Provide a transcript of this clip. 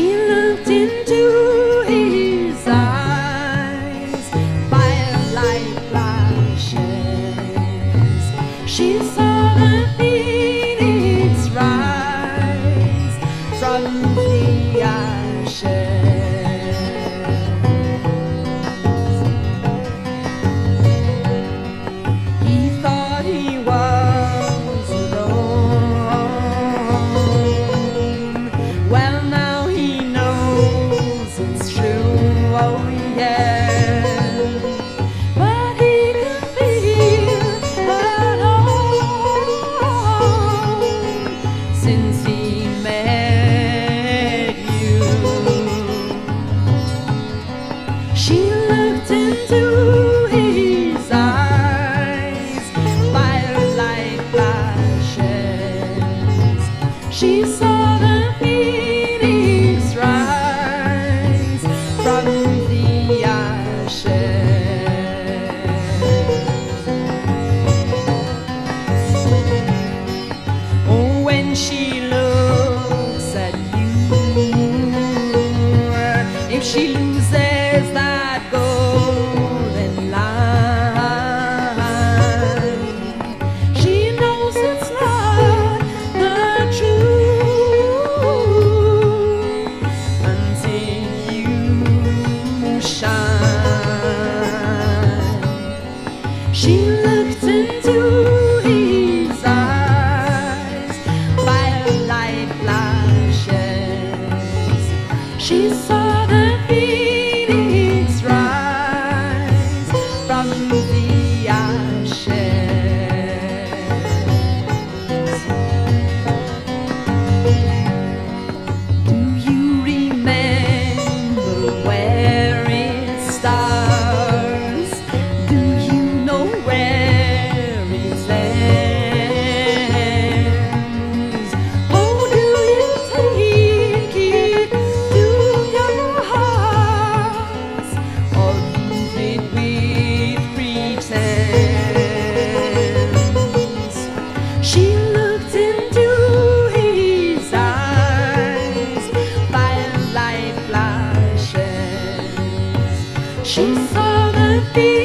She looked into his eyes, firelight flashes. She saw the phoenix rise from the ashes. He thought he was alone. Well, now he knows it's true, oh yeah. But he could feel alone since he met you. She looked into his eyes, firelight flashes. She saw the phoenix rise from the ashes. Oh, when she looks at you, if she loses that golden line, she knows it's not the truth until you shine. She looked into his eyes, firelight flashes. She saw the phoenix rise from the ashes. Do you remember where it starts? Do you know where it ends? Oh, do you take it to your heart, or leave it with pretense? She looked into his eyes, firelight flashes. She saw the